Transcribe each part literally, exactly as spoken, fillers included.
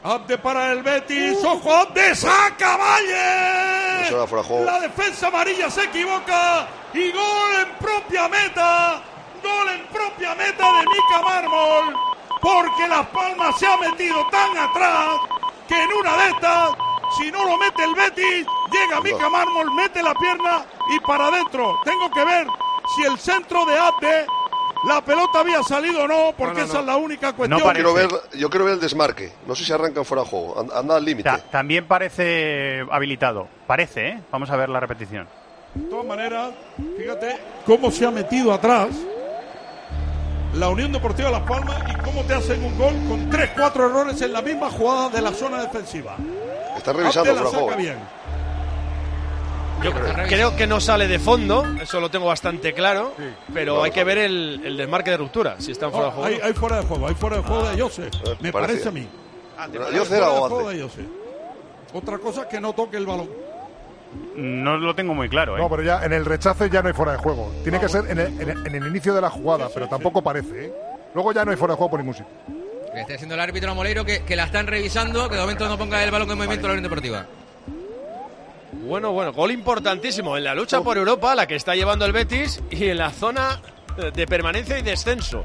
Abde para el Betis. ¡Ojo, Abde! ¡Saca Valle! No fuera juego. La defensa amarilla se equivoca. Y gol en propia meta. Gol en propia meta de Mika Mármol. Porque Las Palmas se ha metido tan atrás que en una de estas, si no lo mete el Betis, llega Mika Mármol, mete la pierna y para adentro. Tengo que ver si el centro de Abde, la pelota había salido o no, porque no, no, esa no. es la única cuestión. No quiero ver, yo quiero ver el desmarque. No sé si arrancan fuera de juego. Anda al límite. Ta- también parece habilitado. Parece, ¿eh? Vamos a ver la repetición. De todas maneras, fíjate cómo se ha metido atrás la Unión Deportiva Las Palmas y cómo te hacen un gol con tres, cuatro errores en la misma jugada de la zona defensiva. Está revisando fuera de juego. bien. Yo creo que no sale de fondo, eso lo tengo bastante claro, sí. pero no, hay no. que ver el, el desmarque de ruptura, si está en fuera oh, de juego. Hay, hay fuera de juego, hay fuera de juego ah. de Jose, eh, me parecía. parece a mí. Ah, Jose era o de Jose. Otra cosa es que no toque el balón. No lo tengo muy claro, ¿eh? No, pero ya en el rechace ya no hay fuera de juego. Tiene no, que ser en el, en, el, en el inicio de la jugada, sí, pero sí, tampoco sí. parece, ¿eh? Luego ya no hay fuera de juego por ningún sitio. Que está haciendo el árbitro Moleiro, que, que la están revisando, que de momento no ponga el balón en movimiento vale. la Unión Deportiva. Bueno, bueno, gol importantísimo en la lucha oh. por Europa, la que está llevando el Betis, y en la zona de permanencia y descenso.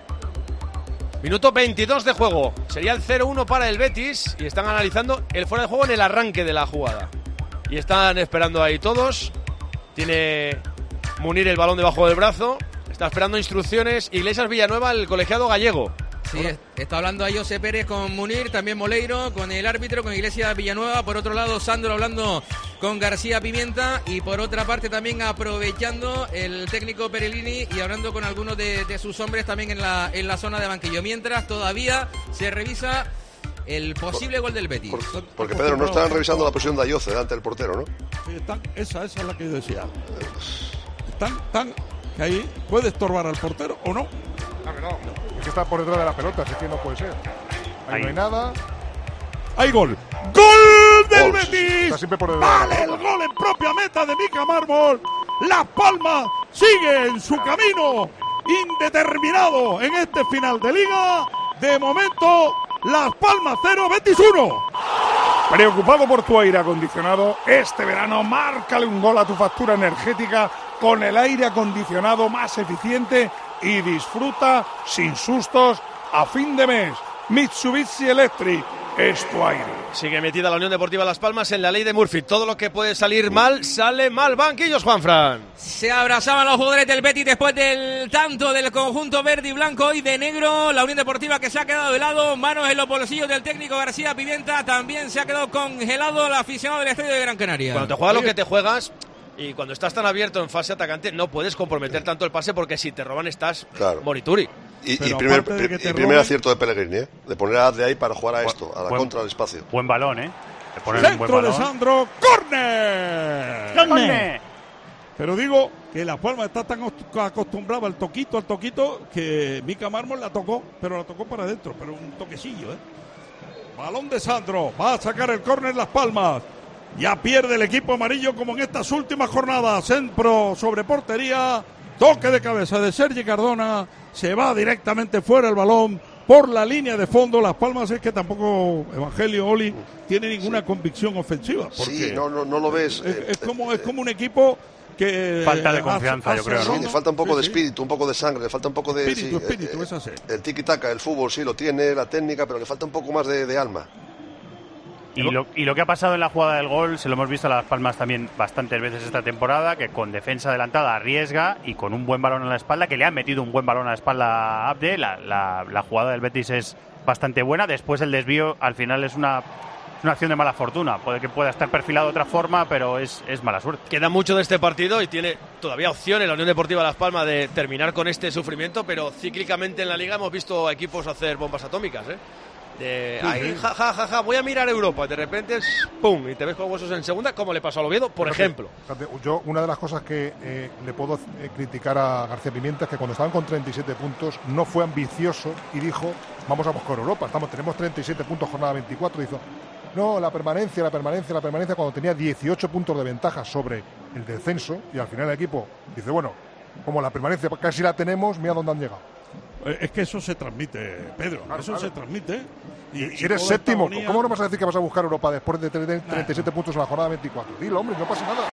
Minuto veintidós de juego. Sería el cero uno para el Betis y están analizando el fuera de juego en el arranque de la jugada. Y están esperando ahí todos. Tiene Munir el balón debajo del brazo. Está esperando instrucciones. Iglesias Villanueva, el colegiado gallego. Sí, está hablando ahí José Pérez con Munir, también Moleiro, con el árbitro, con Iglesias Villanueva. Por otro lado, Sandro hablando con García Pimienta. Y por otra parte también aprovechando el técnico Perellini y hablando con algunos de, de sus hombres también en la, en la zona de banquillo. Mientras todavía se revisa el posible por, gol del Betis. Por, porque, Pedro, no están revisando la posición de Ayoce delante del portero, ¿no? Sí, están, esa, esa es la que yo decía. Están, están, que ahí puede estorbar al portero o no. Claro que no. Es que está por detrás de la pelota, así que no puede ser. Ahí, ahí. no hay nada. Hay gol. ¡Gol del gol. Betis! Está siempre por detrás. Vale, el gol en propia meta de Mika Mármol. Las Palmas sigue en su camino indeterminado en este final de liga. De momento, Las Palmas cero, Betis uno. Preocupado por tu aire acondicionado, este verano márcale un gol a tu factura energética con el aire acondicionado más eficiente y disfruta sin sustos a fin de mes. Mitsubishi Electric es tu aire. Sigue metida la Unión Deportiva Las Palmas en la ley de Murphy. Todo lo que puede salir mal, sale mal. Banquillos, Juanfran. Se abrazaban los jugadores del Betis después del tanto del conjunto verde y blanco y de negro. La Unión Deportiva que se ha quedado de lado. Manos en los bolsillos del técnico García Pimienta. También se ha quedado congelado el aficionado del estadio de Gran Canaria. Cuando te juegas lo que te juegas y cuando estás tan abierto en fase atacante, no puedes comprometer tanto el pase porque si te roban estás claro. morituri. Y, y primer, pri, y primer acierto de Pellegrini, ¿eh? De poner a de ahí para jugar a esto, a la buen, contra del espacio. Buen balón, ¿eh? De poner Centro un buen balón. de Sandro, ¡córner! ¡Córner! Pero digo que La Palma está tan acostumbrada al toquito, al toquito, que Mika Mármol la tocó, pero la tocó para adentro, pero un toquecillo, ¿eh? Balón de Sandro, va a sacar el córner Las Palmas. Ya pierde el equipo amarillo como en estas últimas jornadas. Centro sobre portería. Toque de cabeza de Sergi Cardona. Se va directamente fuera el balón por la línea de fondo. Las Palmas es que tampoco Evangelio Oli tiene ninguna sí. convicción ofensiva. Sí, no, no, no lo ves. Es, es, como, es como un equipo que... Falta de confianza, hace, yo creo, ¿no? Sí, le falta un poco sí, de espíritu, un poco de sangre, le falta un poco de... Espíritu, sí, espíritu, eh, es así. El tiki-taka, el fútbol sí lo tiene, la técnica, pero le falta un poco más de, de alma. Y lo, y lo que ha pasado en la jugada del gol se lo hemos visto a Las Palmas también bastantes veces esta temporada, que con defensa adelantada arriesga y con un buen balón en la espalda, que le han metido un buen balón a la espalda a Abde. La, la, la jugada del Betis es bastante buena. Después el desvío al final es una, una acción de mala fortuna. Puede que pueda estar perfilado de otra forma, pero es, es mala suerte. Queda mucho de este partido y tiene todavía opciones la Unión Deportiva Las Palmas de terminar con este sufrimiento, pero cíclicamente en la Liga hemos visto a equipos hacer bombas atómicas, ¿eh? De, ahí, ja, ja, ja, ja, voy a mirar Europa, de repente, pum, y te ves con huesos en segunda, como le pasó al Oviedo, por fíjate, ejemplo. Fíjate, yo, una de las cosas que eh, le puedo eh, criticar a García Pimienta es que cuando estaban con treinta y siete puntos, no fue ambicioso y dijo, vamos a buscar Europa, estamos, tenemos treinta y siete puntos, jornada veinticuatro, y hizo, no, la permanencia, la permanencia, la permanencia, cuando tenía dieciocho puntos de ventaja sobre el descenso, y al final el equipo dice, bueno, como la permanencia casi la tenemos, mira dónde han llegado. Es que eso se transmite, Pedro, claro, eso claro. se transmite. Y, si eres y séptimo, agonía, ¿cómo no vas a decir que vas a buscar Europa después de tener treinta y siete nah. puntos en la jornada veinticuatro? Dilo, hombre, no pasa nada.